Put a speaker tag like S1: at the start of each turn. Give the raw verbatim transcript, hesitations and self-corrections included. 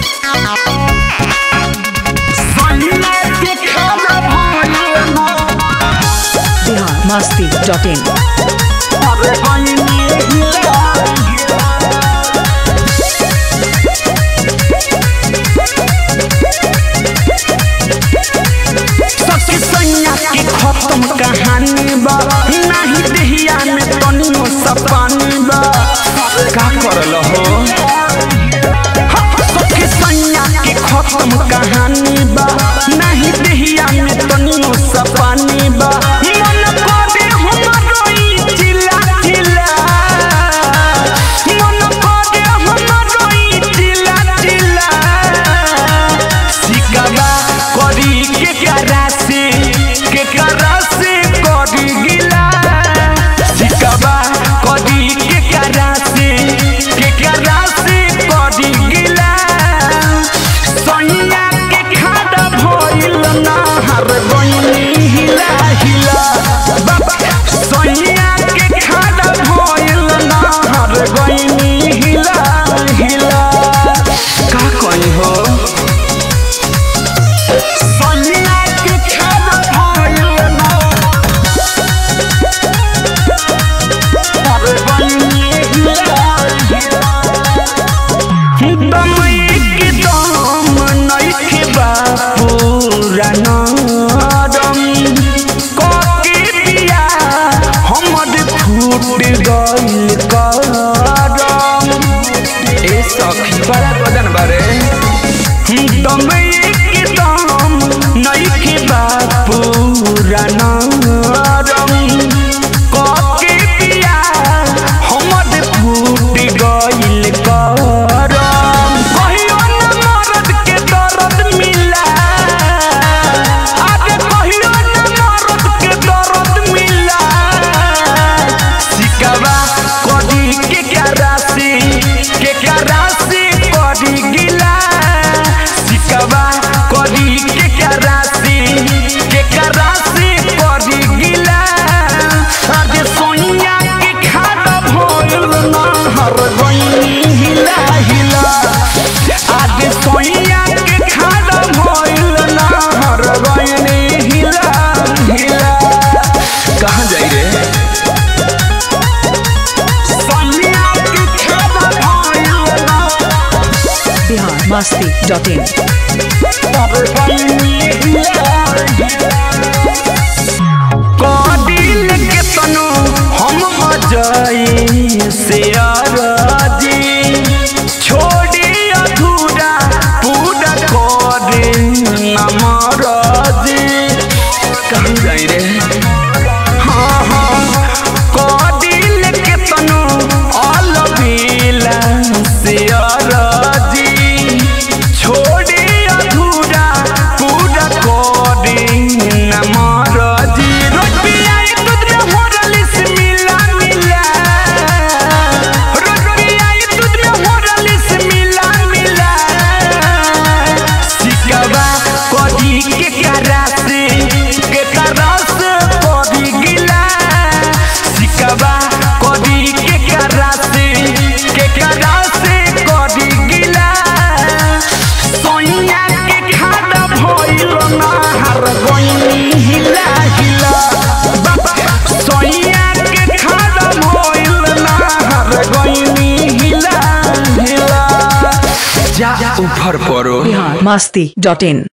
S1: Masti dot in.
S2: खत्म कहानी बा नहीं देहिया में तनियो सपानी बा का करल हो सखी सैया की खत्म कहानी बा नहीं देहिया में तनियो सपानी बा मन करे हमरो ई चिल्ला चिल्ला मन करे हमरो ई चिल्ला चिल्ला सिकवा करी के करा से के करा से करी गिला सिकवा करी के करा से के करा से करी गिला सैया के खाड़ा भइल ना हर गइनी हिला हिला बाबा सैया के खाड़ा भइल ना हर गइनी हिला हिला का कहि हो बड़ा बदन बारे दम के दम नइखे बापू रानरम कके पिया हमर फूट गइल करम कहियो न मरद के दर्द मिला आगे कहियो न मरद के दर्द मिला सिकवा कदी के करा से के करा से करी गिला सिकवा करी के करा से के करा से करी गिला आज सोनिया के खाड़ा भइल ना हर गइनी हिला हिला आज सोनिया के खाड़ा भइल ना हर गइनी हिला हिला कहां जाई रे
S1: मस्ती डॉट इन।
S2: कदिल के तनु हम मजाई से आराजी छोड़ी अधूरा पूरा करे न मराजी कहाँ जाई रे हाँ हाँ कदिल के तनु अलबीला से आराजी छोड़ी अधूरा पूरा करे न मराजी रोज पियाई दूध में होरलिस मिला मिला रोज पियाई दूध में होरलिस मिला मिला सिकवा कदी के करा से के करा से कदी गिला सिकवा कदी के करा से के करा से कदी गिला सोनिया के खाड़ा भइल ना हर गइनी हिला हिला बाबा सोनिया के खाड़ा भइल ना हर गइनी हिला हिला जा ऊपर परो
S1: मस्ती डॉट इन।